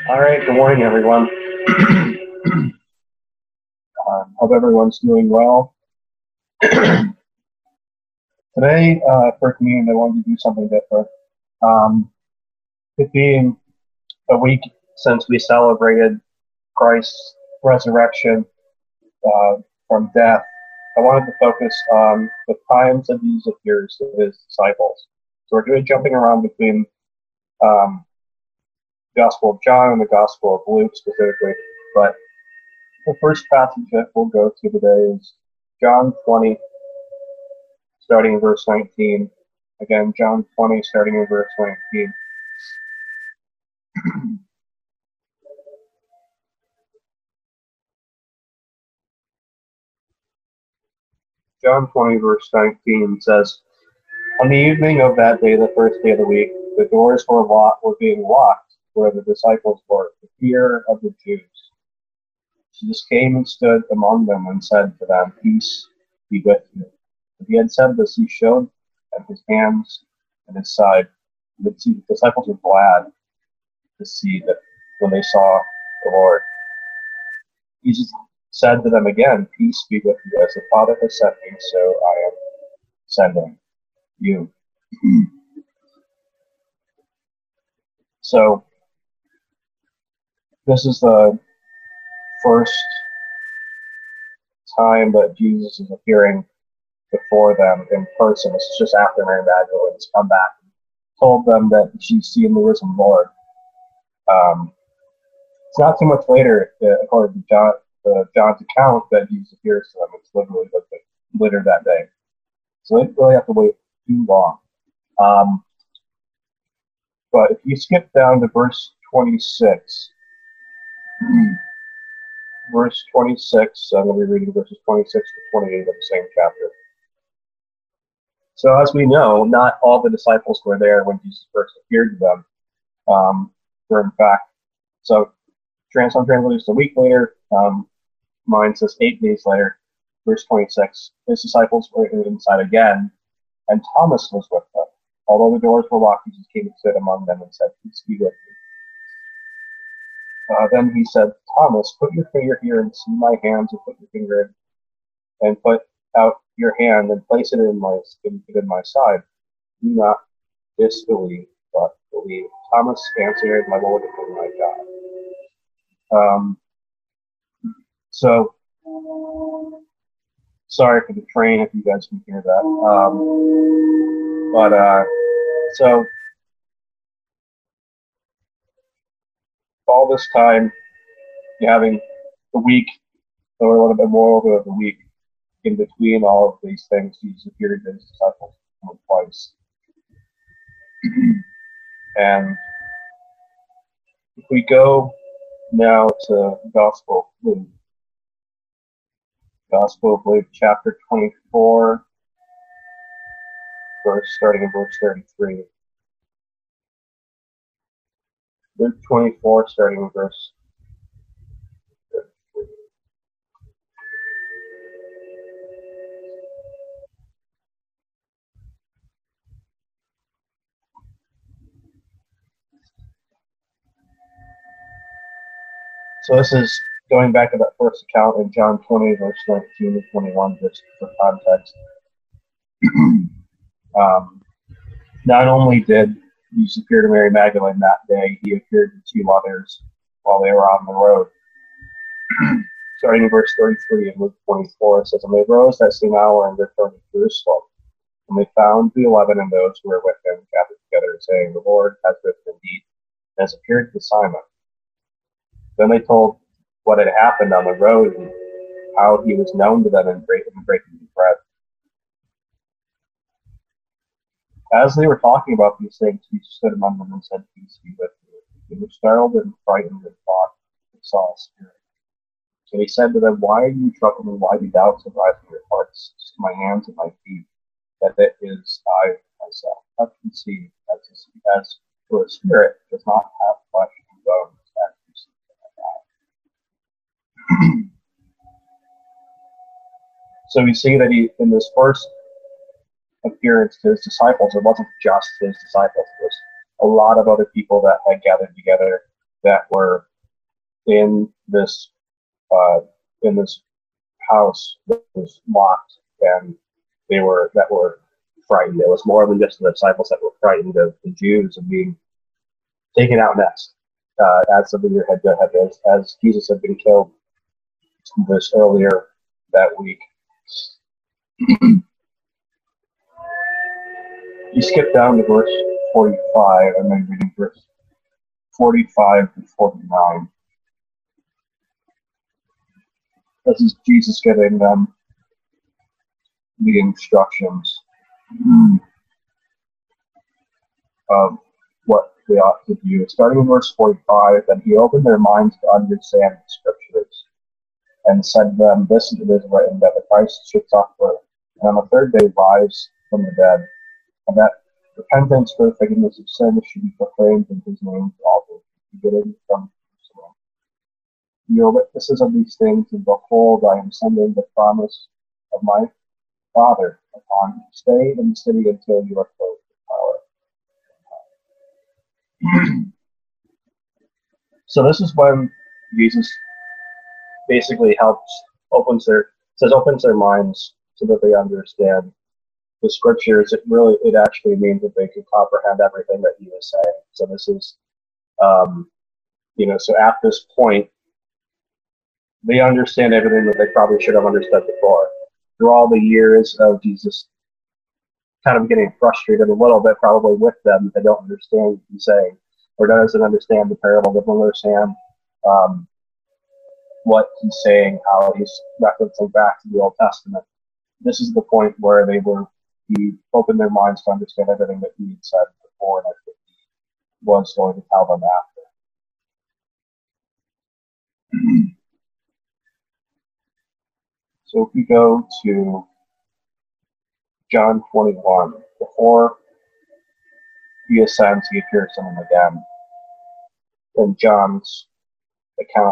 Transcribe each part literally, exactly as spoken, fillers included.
All right, good morning, everyone. um, hope everyone's doing well. Today, uh, for communion, I wanted to do something different. Um, it being a week since we celebrated Christ's resurrection uh, from death, I wanted to focus on the times that Jesus appears to his disciples. So we're going to be jumping around between um, the Gospel of John and the Gospel of Luke specifically, but the first passage that we'll go to today is John twenty, starting in verse nineteen. Again, John twenty, starting in verse nineteen. John twenty, verse nineteen says, "On the evening of that day, the first day of the week, the doors were, locked, were being locked where the disciples were, for fear of the Jews. Jesus came and stood among them and said to them, 'Peace be with you.' When he had said this, he showed them his hands and his side. The disciples were glad to see that when they saw the Lord. Jesus said to them again, 'Peace be with you. As the Father has sent me, so I am sending you.'" So this is the first time that Jesus is appearing before them in person. This is just after Mary Magdalene's come back and told them that she's seen the risen Lord. Um, it's not too much later, uh, according to John, uh, John's account, that Jesus appears to them. It's literally like later that day. So they don't really have to wait too long. Um, but if you skip down to verse twenty-six, verse twenty-six, I'm going to be reading verses twenty-six to twenty-eight of the same chapter. So as we know, not all the disciples were there when Jesus first appeared to them. Um, were in fact, so Translation translates a week later. Um, mine says eight days later. Verse twenty-six, his disciples were inside again, and Thomas was with them. Although the doors were locked, Jesus came and stood among them and said, "Peace be with you." Uh, then he said, "Thomas, put your finger here and see my hands, and put your finger in, and put out your hand and place it in my in, in my side. Do not disbelieve, but believe." Thomas answered, "My Lord and my God." Um, so, sorry for the train if you guys can hear that. Um, but uh, so all this time, you're having the week, or a little bit more over the week, in between all of these things, Jesus appeared to his disciples twice. And if we go now to the Gospel of Luke, Gospel of Luke, chapter twenty-four, verse starting in verse thirty-three. Luke twenty-four, starting in verse thirty-three. So this is going back to that first account in John twenty, verse nineteen to twenty-one, just for context. um, not only did Jesus appear to Mary Magdalene that day, he appeared to two others while they were on the road. Starting in verse thirty-three in Luke twenty-four, it says, "And they rose that same hour and returned to Jerusalem. And they found the eleven and those who were with him gathered together, saying, 'The Lord has risen indeed, and has appeared to Simon.' Then they told what had happened on the road and how he was known to them in breaking breaking bread." As they were talking about these things, he stood among them and said, "Peace be with you." They were startled and frightened and thought they saw a spirit. So he said to them, "Why are you troubled, and why do doubts arise in your hearts? Just my hands and my feet, that it is I myself. Touch and see, as, as for a spirit does not have flesh and bones, as you see that I have." So we see that he, in this first appearance to his disciples, it wasn't just his disciples. There was a lot of other people that had gathered together that were in this uh, in this house that was locked, and they were that were frightened. It was more than just the disciples that were frightened of the Jews and being taken out next, uh, as the leader had, had as, as Jesus had been killed this earlier that week. You skip down to verse forty-five, and then reading verse forty-five to forty-nine. This is Jesus giving them the instructions of what they ought to do. Starting in verse forty-five, then he opened their minds to understand the scriptures, and said to them, "This is it is written that the Christ should suffer, and on the third day rise from the dead, and that repentance for the forgiveness of sins should be proclaimed in his name to all people, beginning from Jerusalem. You are witnesses of these things, and behold, I am sending the promise of my Father upon you. Stay in the city until you are clothed with power." So this is when Jesus basically helps, opens their, says opens their minds so that they understand the scriptures. It really, it actually means that they can comprehend everything that he is saying. So this is, um, you know, so at this point, they understand everything that they probably should have understood before. Through all the years of Jesus kind of getting frustrated a little bit probably with them, they don't understand what he's saying, or doesn't understand the parable, they don't understand um, what he's saying, how he's referencing back to the Old Testament. This is the point where they were, he opened their minds to understand everything that he had said before and that he was going to tell them after. So if we go to John twenty-one, before he ascends, he appears to them again. In John's account,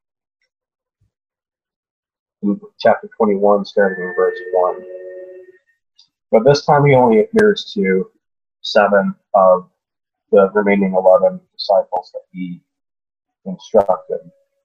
in chapter twenty-one, starting in verse one. But this time he only appears to seven of the remaining eleven disciples that he instructed.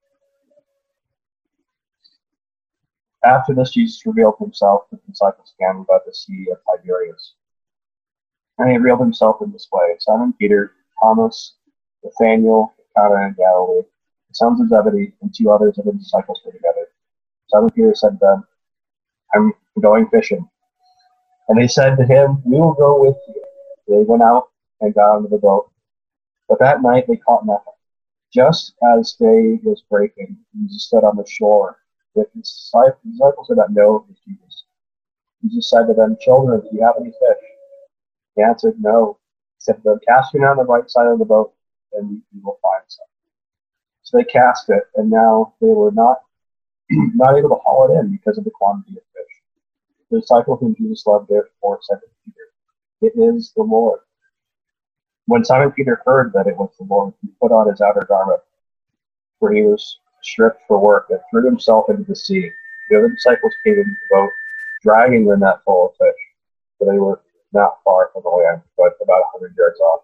After this, Jesus revealed himself to the disciples again by the Sea of Tiberias. And he revealed himself in this way: Simon Peter, Thomas, Nathanael, Cana in Galilee, the sons of Zebedee, and two others of the disciples were together. Simon Peter said to them, "I'm going fishing." And they said to him, "We will go with you." They went out and got into the boat. But that night they caught nothing. Just as day was breaking, Jesus stood on the shore. With his disciples did not know it was Jesus. Jesus said to them, "Children, do you have any fish?" They answered, "No." He said to them, "Cast me on the right side of the boat, and you will find some." So they cast it, and now they were not, not able to haul it in because of the quantity of fish. The disciple whom Jesus loved therefore said to Peter, "It is the Lord." When Simon Peter heard that it was the Lord, he put on his outer garment, for he was stripped for work, and threw himself into the sea. The other disciples came into the boat, dragging the net full of fish, for they were not far from the land, but about a hundred yards off.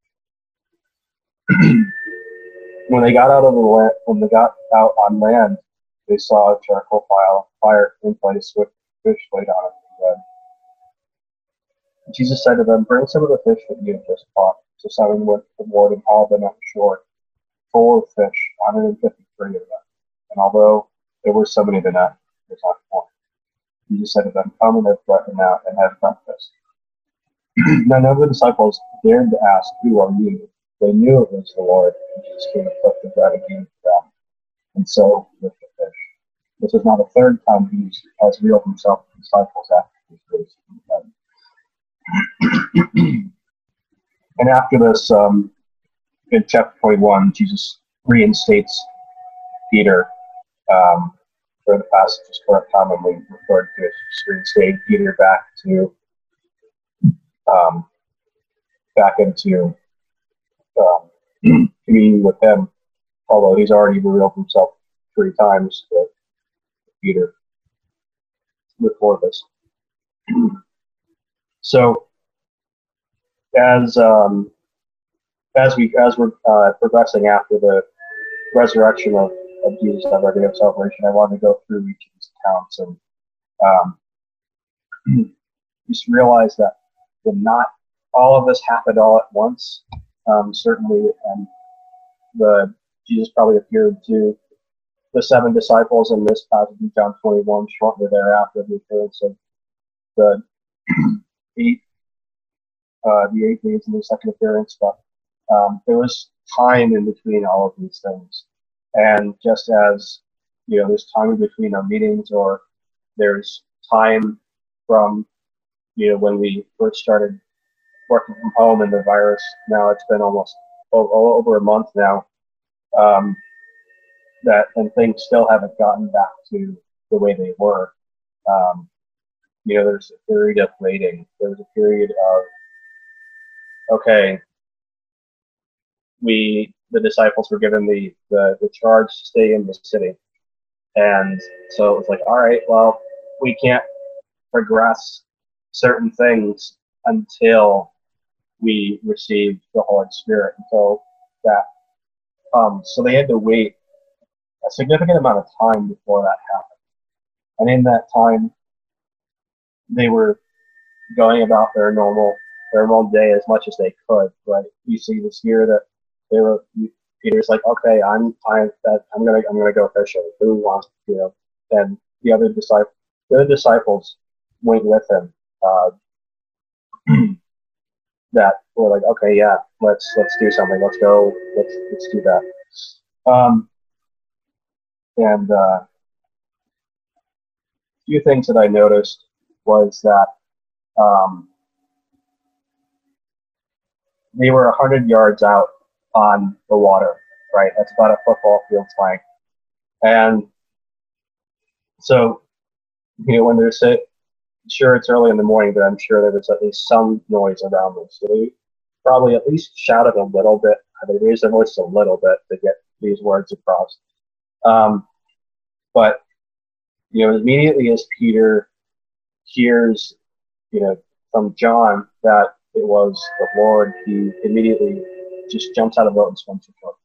When they got out of the land, when they got out on land, they saw a charcoal fire, fire in place with fish laid on it. And Jesus said to them, "Bring some of the fish that you have just caught." So Simon went aboard and hauled them up shore, full of fish, one hundred fifty-three of them. And although there were so many, the net was not full. Jesus said to them, "Come and have breakfast now and have breakfast." None of the disciples dared to ask, "Who are you?" They knew it was the Lord, and Jesus came and took the bread and gave it to them, and so with the fish. This is not the third time he has revealed himself to the disciples after his raised from the dead. And after this, um, in chapter twenty-one, Jesus reinstates Peter. Um, for the passages commonly referred to as reinstating Peter back to um, back into um, communion with him, although he's already revealed himself three times to Peter before this. So, as um, as we as we're uh, progressing after the resurrection of, of Jesus at our day of celebration, I wanted to go through each of these accounts and um, just realize that the not all of this happened all at once. Um, certainly, um, the Jesus probably appeared to the seven disciples in this passage in John twenty-one shortly thereafter the appearance of the eight uh, the eight days in the second appearance, but um, there was time in between all of these things. And just as, you know, there's time in between our meetings, or there's time from, you know, when we first started working from home and the virus, now it's been almost o- over a month now, um, that, and things still haven't gotten back to the way they were. Um, you know, there's a period of waiting. There was a period of, okay, we, the disciples were given the, the, the charge to stay in the city. And so it was like, all right, well, we can't progress certain things until we receive the Holy Spirit, until that comes. So they had to wait a significant amount of time before that happened. And in that time, they were going about their normal their normal day as much as they could. Right? You see this here that they were. Peter's like, okay, I'm I'm that I'm gonna I'm gonna go fishing. Who wants to, you know? And the other disciple, the other disciples went with him. Uh, that were like, okay, yeah, let's let's do something. Let's go. Let's let's do that. Um, and uh, a few things that I noticed was that um, they were a hundred yards out on the water. Right, that's about a football field's length. And so, you know, when they're sit, sure it's early in the morning, but I'm sure there was at least some noise around them. So they probably at least shouted a little bit. They raised their voice a little bit to get these words across. Um, but, you know, immediately as Peter hears, you know, from John that it was the Lord, he immediately just jumps out of the boat and swims to shore.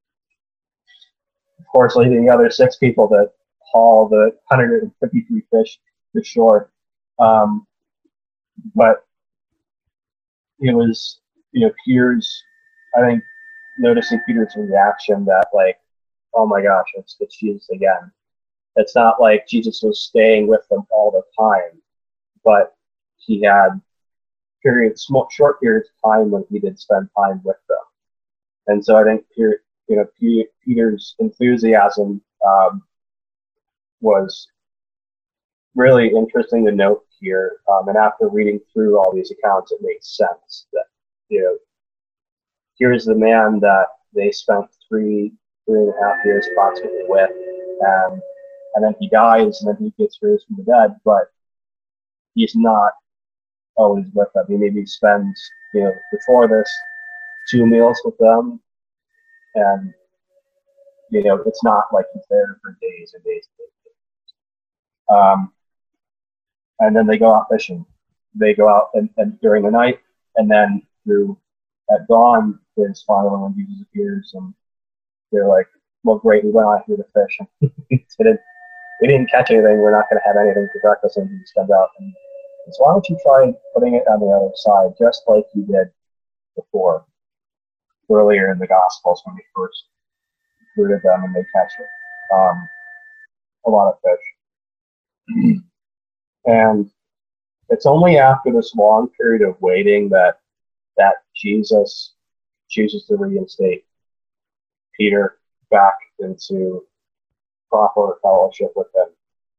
Of course, leaving the other six people that haul the one hundred fifty-three fish to shore. Um, but it was, you know, Peter's, I think, noticing Peter's reaction that, like, oh my gosh, it's, it's Jesus again. It's not like Jesus was staying with them all the time, but he had periods, small, short periods of time when he did spend time with them. And so I think, Peter, you know, P- Peter's enthusiasm um, was really interesting to note here. Um, and after reading through all these accounts, it makes sense that, you know, here's the man that they spent three, three and a half years approximately with, and, and then he dies, and then he gets raised from the dead, but he's not always with them. He maybe spends, you know, before this, two meals with them, and, you know, it's not like he's there for days and days and days. Um, and then they go out fishing. They go out and, and during the night, and then through at dawn is finally when Jesus appears, and they're like, "Well, great, we went out here to fish. we didn't, we didn't catch anything. We're not going to have anything for breakfast." And Jesus comes out, and so why don't you try putting it on the other side, just like you did before, earlier in the Gospels when we first recruited them and they catch it, um, a lot of fish. And it's only after this long period of waiting that that Jesus chooses to reinstate Peter back into proper fellowship with him.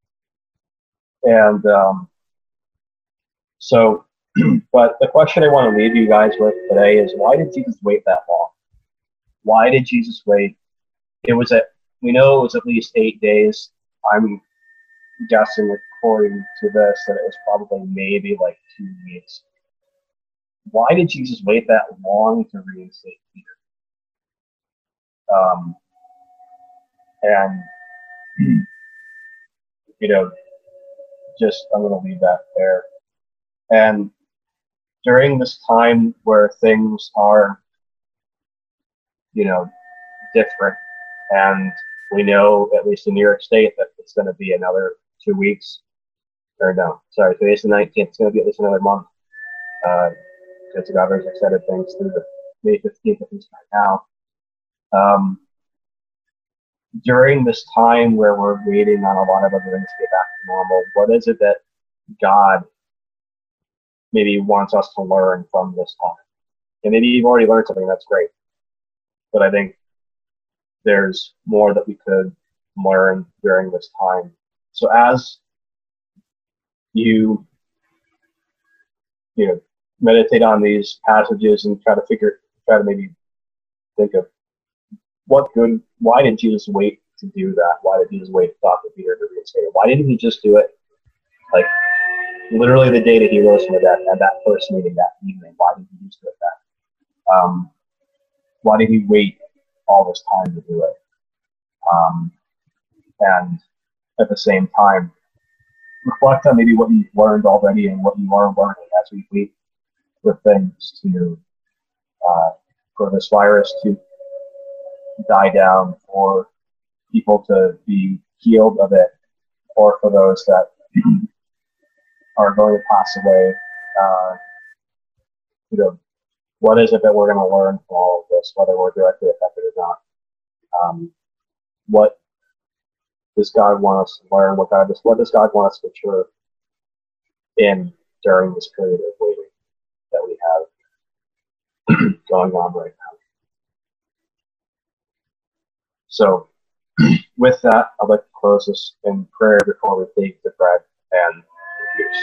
And um, so, but the question I want to leave you guys with today is, why did Jesus wait that long? Why did Jesus wait? It was at, we know it was at least eight days. I'm guessing, according to this, that it was probably maybe like two weeks. Why did Jesus wait that long to reinstate Peter? Um, and, you know, just, I'm going to leave that there. And during this time where things are you know, different. And we know, at least in New York State, that it's going to be another two weeks. Or no, sorry, today's the nineteenth. It's going to be at least another month. Uh, because the governor's extended things through the May fifteenth, at least right now. Um, during this time where we're waiting on a lot of other things to get back to normal, what is it that God maybe wants us to learn from this time? And maybe you've already learned something, that's great. But I think there's more that we could learn during this time. So as you, you know, meditate on these passages and try to figure, try to maybe think of what good, why did Jesus wait to do that? Why did Jesus wait to talk to Peter to reinstate it? Why didn't he just do it like literally the day that he rose from the dead at that first meeting that evening? Why did he just do it then? Um, why did he wait all this time to do it? Um, and at the same time, reflect on maybe what you've learned already and what you are learning as we wait for things to, uh, for this virus to die down, for people to be healed of it, or for those that are going to pass away. Uh, you know, what is it that we're going to learn from all of this, whether we're directly affected or not? Um, what does God want us to learn? What God does, what does God want us to mature in during this period of waiting that we have going on right now? So, with that, I'd like to close this in prayer before we take the bread and the juice.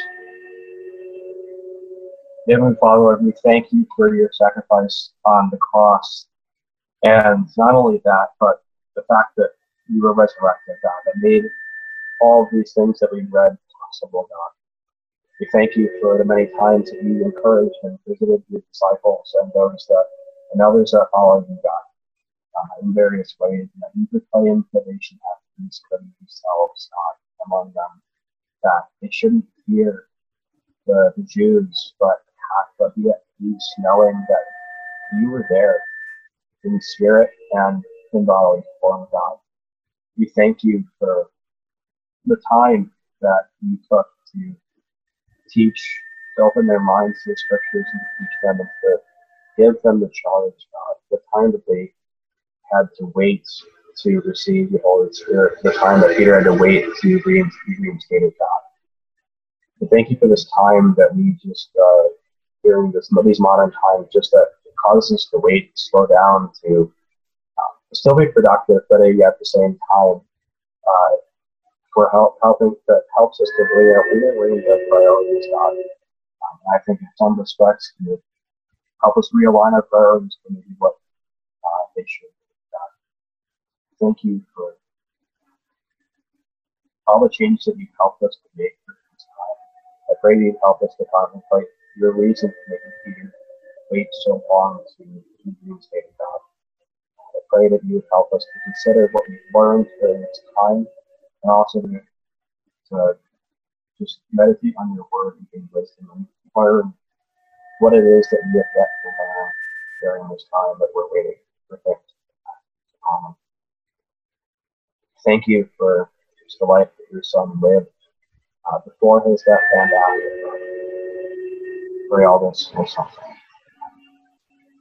Heavenly Father, Lord, we thank you for your sacrifice on the cross. And not only that, but the fact that you were resurrected, God, that made all of these things that we read possible, God. We thank you for the many times that you encouraged and visited your disciples and those that, and others that follow you, God, uh, in various ways, and that you proclaimed that they should have peace for themselves, God, among them, that they shouldn't fear the, the Jews, but, but be at peace knowing that you were there in spirit and in bodily form, God. We thank you for the time that you took to teach, to open their minds to the scriptures and to teach them and to give them the charge, God. The time that they had to wait to receive the Holy Spirit, the time that Peter had to wait to be reinstated, God. And thank you for this time that we just, uh, during this, these modern times, just that it causes us to wait, to slow down, to uh, still be productive, but at the same time, uh, for help, helping, that helps us to really, really range of priorities, God. Um, I think in some respects, to help us realign our priorities to maybe what uh, they should be, God. Thank you for all the changes that you've helped us to make for this time. I pray that you help us to contemplate your reason for making Peter wait so long to be reinstated, God. I pray that you would help us to consider what we've learned during this time, and also to, to just meditate on your word and gain wisdom and learn what it is that we have yet to learn during this time that we're waiting for things to come. Thank you for just the life that your son lived uh, before his death and after. Pray all this for something.